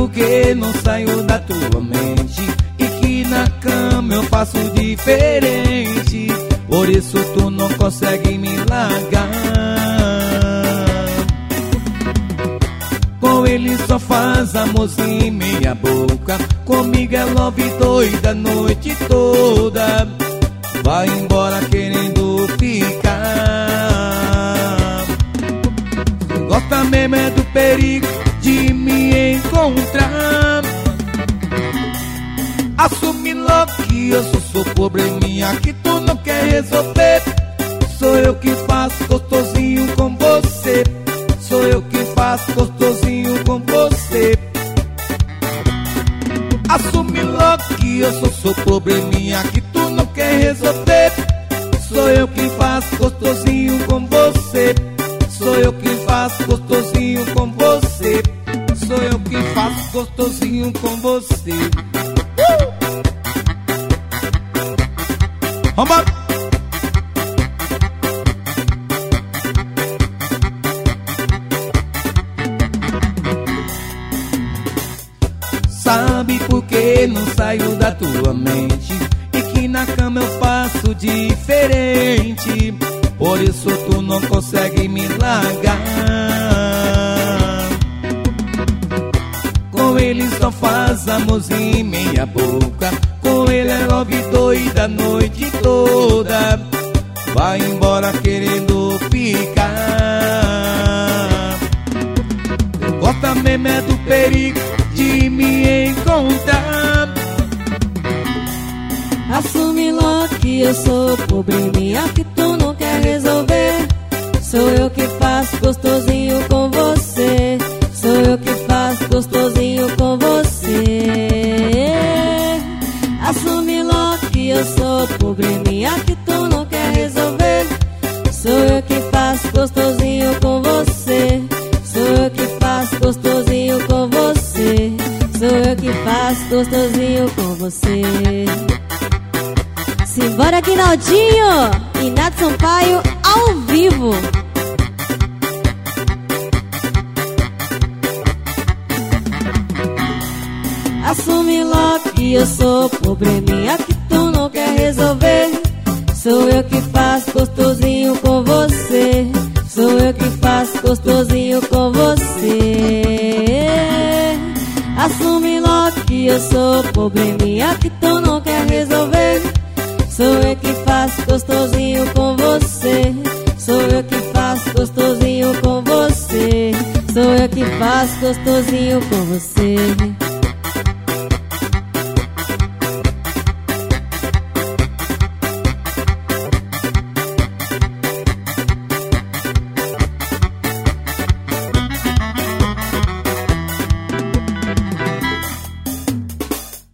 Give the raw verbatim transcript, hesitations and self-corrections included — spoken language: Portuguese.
porque não saio da tua mente, e que na cama eu faço diferente. Por isso tu não consegue me largar. Com ele só faz amorzinho em meia boca, comigo é love doida a noite toda. Vai embora querendo ficar. Gosta mesmo é do perigo de me encontrar. Assume logo que eu sou seu probleminha que tu não quer resolver. Sou eu que faço gostosinho com você. Sou eu que faço gostosinho com você. Assume logo que eu sou seu probleminha que tu não quer resolver. Sou eu que faço gostosinho com você. Sou eu que faço gostosinho com você. Sou eu que faço gostosinho com você. uh! Vambora! Sabe por que não saio da tua mente, e que na cama eu faço diferente. Por isso tu não consegue me largar. Com ele só faz amorzinho em meia boca, com ele é love doida a noite toda. Vai embora querendo ficar. Gosta mesmo é do perigo de me encontrar. Assume logo que eu sou probleminha que tu não quer resolver. Sou eu que faço gostosinho com você. Sou eu que faço gostosinho com você. Assume logo que eu sou probleminha que tu não quer resolver. Sou eu que faço gostosinho com você. Sou eu que faço gostosinho com você. Sou eu que faço gostosinho com você. Simbora, Guinaldinho! Inato Sampaio ao vivo. Assume logo que eu sou probleminha que tu não quer resolver. Sou eu que faço gostosinho com você. Sou eu que faço gostosinho com você. Assume logo que eu sou probleminha que tu não quer resolver. Sou eu que faço gostosinho com você. Sou eu que faço gostosinho com você. Sou eu que faço gostosinho com você.